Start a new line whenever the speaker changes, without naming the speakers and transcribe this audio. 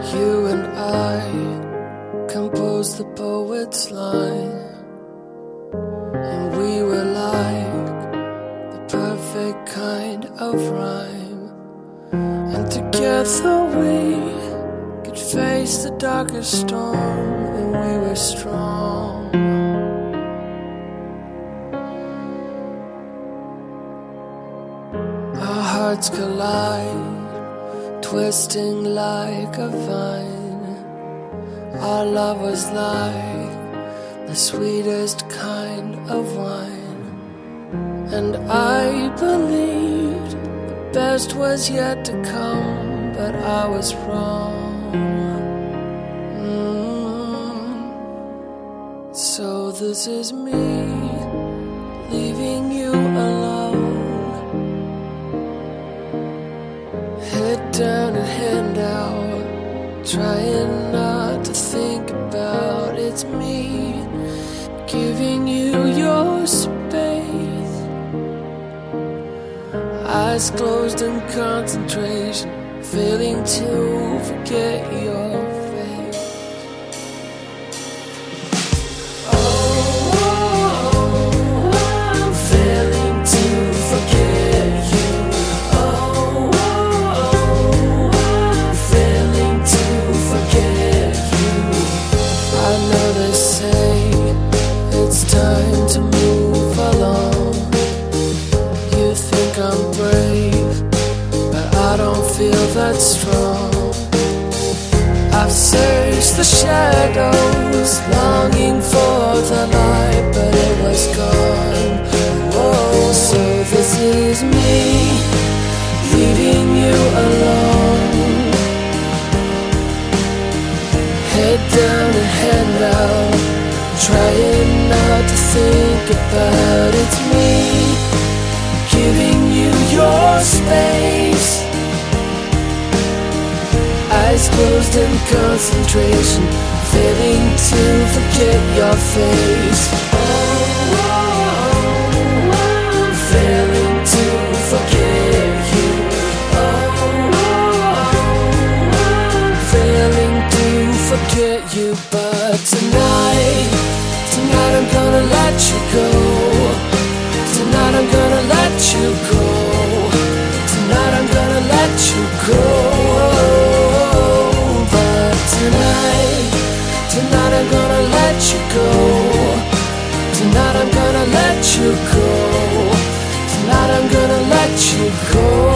You and I composed the poet's line, and we were like the perfect kind of rhyme. And together we could face the darkest storm, and we were strong. Our hearts collide, twisting like a vine. Our love was like the sweetest kind of wine, and I believed the best was yet to come, but I was wrong. So this is me leaving you alone, head down and hand out, trying not to think about. It's me giving you your space, eyes closed in concentration, failing to forget your face. Oh, I'm failing to forget you. Oh, I'm failing to forget you. I know they say it's time to move along. You think I'm brave, but I don't feel that strong. I've searched the shadows, longing for the light, but it was gone. Whoa, so this is me leaving you alone, head down and hand out, trying not to think about. It's me giving you your space, eyes closed in concentration, failing to forget your face. Oh, I'm failing to forget you. Oh, I'm failing to forget you. But tonight I'm gonna let you go. Tonight I'm gonna let you go. Tonight I'm gonna let you go. But tonight I'm gonna let you go. Tonight I'm gonna let you go. Tonight I'm gonna let you go.